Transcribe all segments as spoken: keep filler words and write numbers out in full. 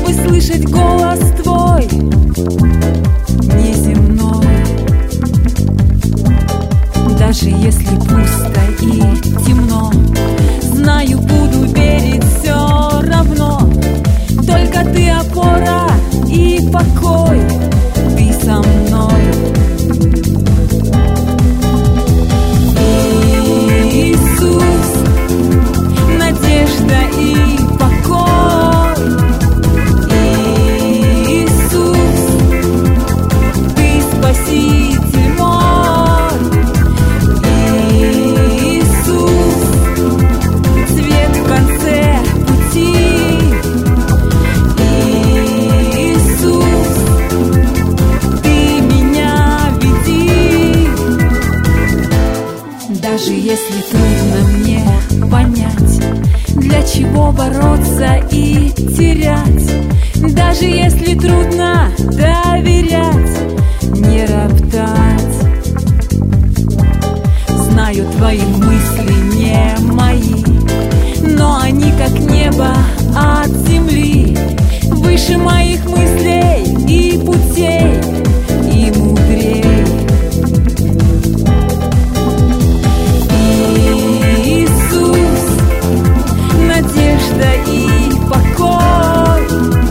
чтобы слышать голос твой неземной. Даже если пусто и темно, знаю, буду верить все равно. Только ты опора и покой, ты со мной. Иисус, надежда и покой. Иисус, ты спаситель мой. Иисус, свет в конце пути. Иисус, ты меня веди. Даже если трудно мне понять, для чего бороться и терять, даже если трудно доверять, не роптать. Знаю, твои мысли не мои, но они как небо от земли, выше моих мыслей и путей, и мудрей. Иисус, надежда и покой.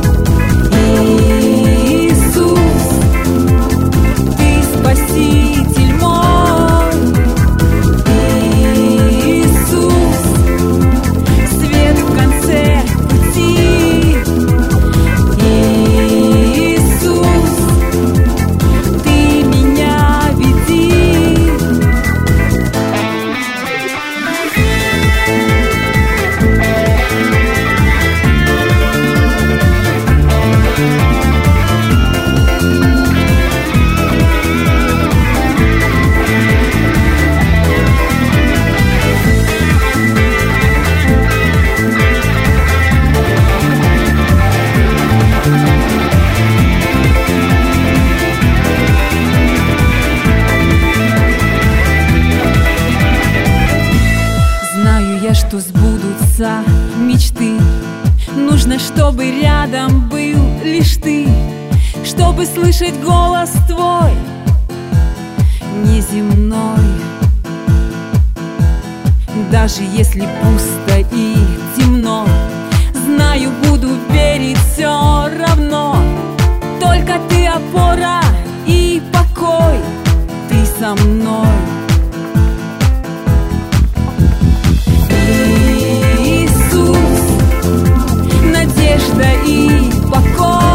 Иисус, ты спаситель мой. Иисус, свет в конце пути. Иисус, ты меня веди. Знаю я, что сбудутся мечты. Нужно, чтобы рядом был лишь ты, чтобы слышать голос твой неземной. Даже если пусто и темно, знаю, буду верить все равно. Только ты опора и покой, ты со мной. Иисус, надежда и покой.